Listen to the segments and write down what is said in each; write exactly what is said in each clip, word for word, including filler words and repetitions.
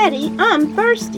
Daddy, I'm thirsty.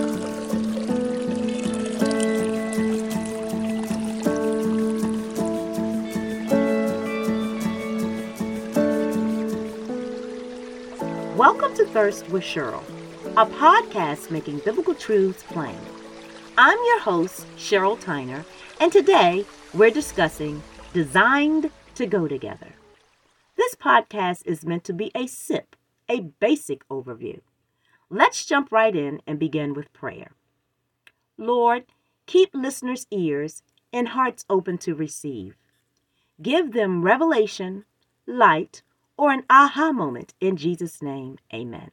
Welcome to Thirst with Cheryl, a podcast making biblical truths plain. I'm your host, Cheryl Tyner, and today we're discussing Designed to Go Together. This podcast is meant to be a sip, a basic overview. Let's jump right in and begin with prayer. Lord, keep listeners' ears and hearts open to receive. Give them revelation, light, or an aha moment in Jesus' name. Amen.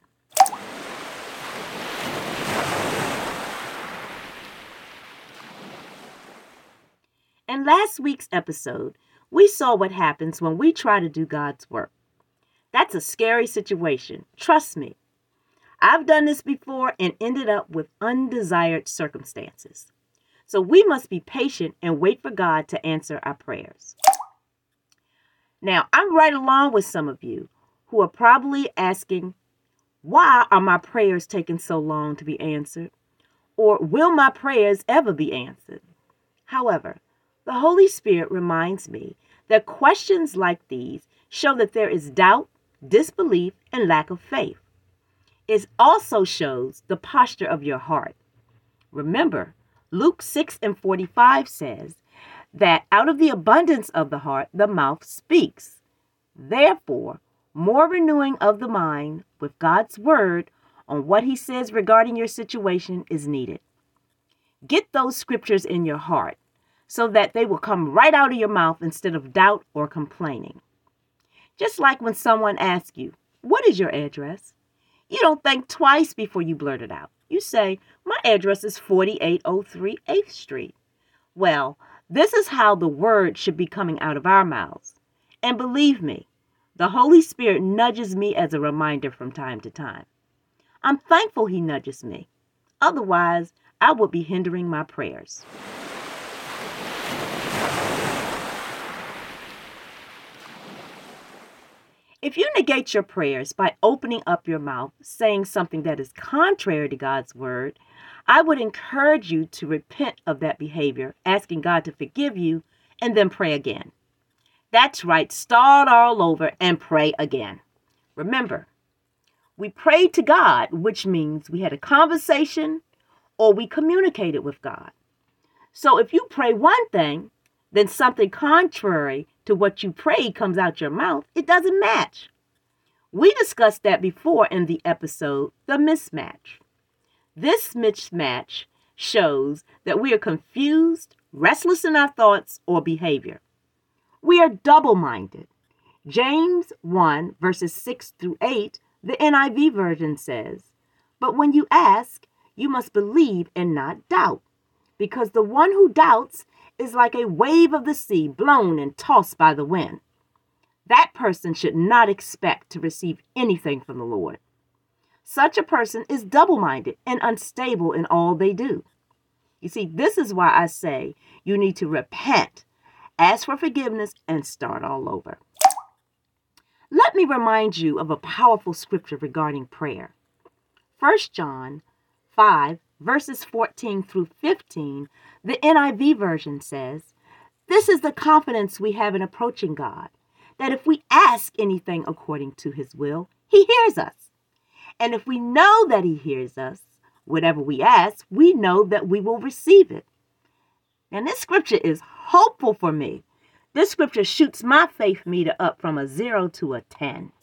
In last week's episode, we saw what happens when we try to do God's work. That's a scary situation. Trust me. I've done this before and ended up with undesired circumstances. So we must be patient and wait for God to answer our prayers. Now, I'm right along with some of you who are probably asking, why are my prayers taking so long to be answered? Or will my prayers ever be answered? However, the Holy Spirit reminds me that questions like these show that there is doubt, disbelief, and lack of faith. It also shows the posture of your heart. Remember, Luke six and forty-five says that out of the abundance of the heart, the mouth speaks. Therefore, more renewing of the mind with God's word on what he says regarding your situation is needed. Get those scriptures in your heart so that they will come right out of your mouth instead of doubt or complaining. Just like when someone asks you, what is your address? You don't think twice before you blurt it out. You say, my address is forty-eight oh three eighth Street. Well, this is how the word should be coming out of our mouths. And believe me, the Holy Spirit nudges me as a reminder from time to time. I'm thankful he nudges me. Otherwise, I would be hindering my prayers. If you negate your prayers by opening up your mouth, saying something that is contrary to God's word, I would encourage you to repent of that behavior, asking God to forgive you, and then pray again. That's right, start all over and pray again. Remember, we prayed to God, which means we had a conversation or we communicated with God. So if you pray one thing, then something contrary to what you prayed comes out your mouth, it doesn't match. We discussed that before in the episode, The Mismatch. This mismatch shows that we are confused, restless in our thoughts or behavior. We are double-minded. James one, verses six through eight, the N I V version says, but when you ask, you must believe and not doubt, because the one who doubts is like a wave of the sea blown and tossed by the wind. That person should not expect to receive anything from the Lord. Such a person is double-minded and unstable in all they do. You see, this is why I say you need to repent, ask for forgiveness, and start all over. Let me remind you of a powerful scripture regarding prayer. First John five, verses fourteen through fifteen, the N I V version says, this is the confidence we have in approaching God, that if we ask anything according to his will, he hears us. And if we know that he hears us, whatever we ask, we know that we will receive it. And this scripture is hopeful for me. This scripture shoots my faith meter up from a zero to a ten.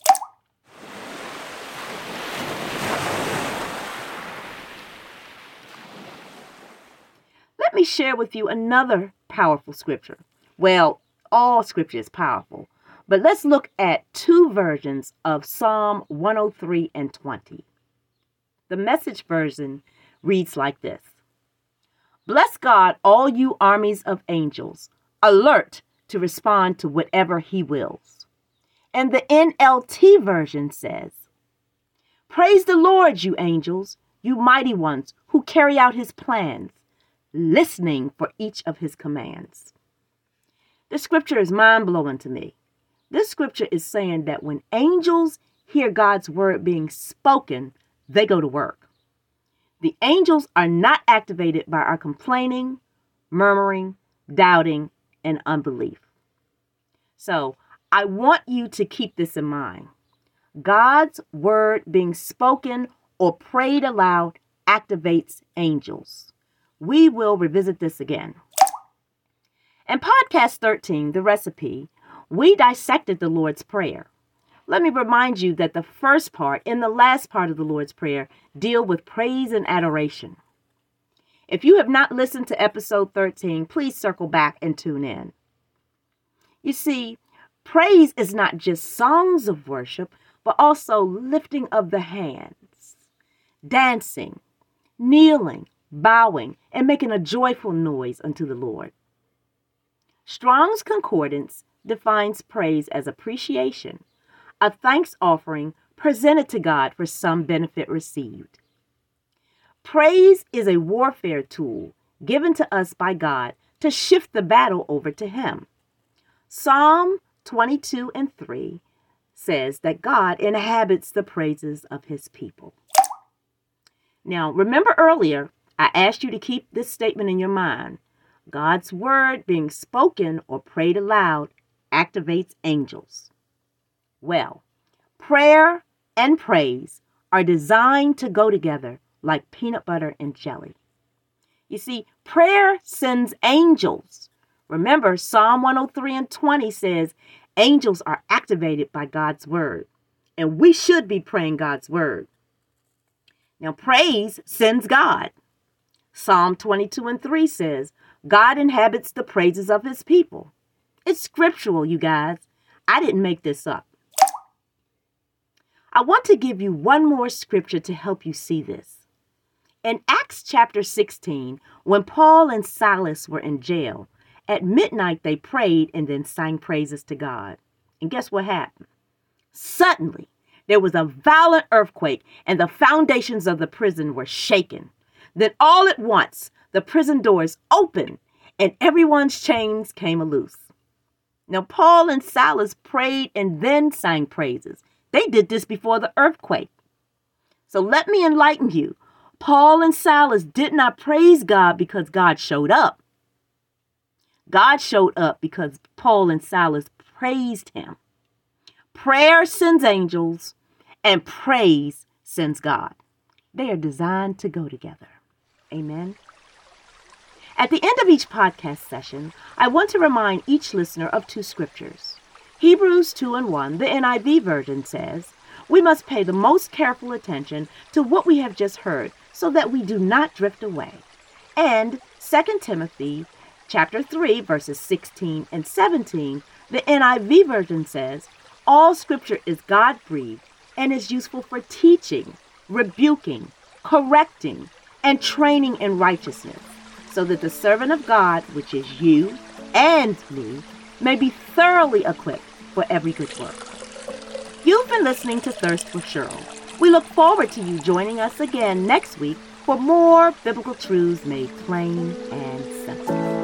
Let me share with you another powerful scripture. Well, all scripture is powerful, but let's look at two versions of Psalm one oh three and twenty. The Message version reads like this. Bless God, all you armies of angels, alert to respond to whatever he wills. And the N L T version says, praise the Lord, you angels, you mighty ones who carry out his plans, listening for each of his commands. This scripture is mind-blowing to me. This scripture is saying that when angels hear God's word being spoken, they go to work. The angels are not activated by our complaining, murmuring, doubting, and unbelief. So I want you to keep this in mind. God's word being spoken or prayed aloud activates angels. We will revisit this again. In podcast thirteen, The Recipe, we dissected the Lord's Prayer. Let me remind you that the first part and the last part of the Lord's Prayer deal with praise and adoration. If you have not listened to episode thirteen, please circle back and tune in. You see, praise is not just songs of worship, but also lifting of the hands, dancing, kneeling, bowing, and making a joyful noise unto the Lord. Strong's Concordance defines praise as appreciation, a thanks offering presented to God for some benefit received. Praise is a warfare tool given to us by God to shift the battle over to Him. Psalm twenty-two and three says that God inhabits the praises of His people. Now, remember earlier, I asked you to keep this statement in your mind. God's word being spoken or prayed aloud activates angels. Well, prayer and praise are designed to go together like peanut butter and jelly. You see, prayer sends angels. Remember, Psalm one oh three and twenty says angels are activated by God's word, and we should be praying God's word. Now, praise sends God. Psalm twenty-two and three says, God inhabits the praises of His people. It's scriptural, you guys. I didn't make this up. I want to give you one more scripture to help you see this. In Acts chapter sixteen, when Paul and Silas were in jail, at midnight they prayed and then sang praises to God. And guess what happened? Suddenly, there was a violent earthquake and the foundations of the prison were shaken. Then all at once, the prison doors opened and everyone's chains came loose. Now, Paul and Silas prayed and then sang praises. They did this before the earthquake. So let me enlighten you. Paul and Silas did not praise God because God showed up. God showed up because Paul and Silas praised Him. Prayer sends angels and praise sends God. They are designed to go together. Amen. At the end of each podcast session, I want to remind each listener of two scriptures. Hebrews two and one, the N I V version says, we must pay the most careful attention to what we have just heard so that we do not drift away. And Second Timothy chapter three, verses sixteen and seventeen, the N I V version says, all scripture is God-breathed and is useful for teaching, rebuking, correcting, and training in righteousness, so that the servant of God, which is you and me, may be thoroughly equipped for every good work. You've been listening to Thirst for Cheryl. We look forward to you joining us again next week for more biblical truths made plain and simple.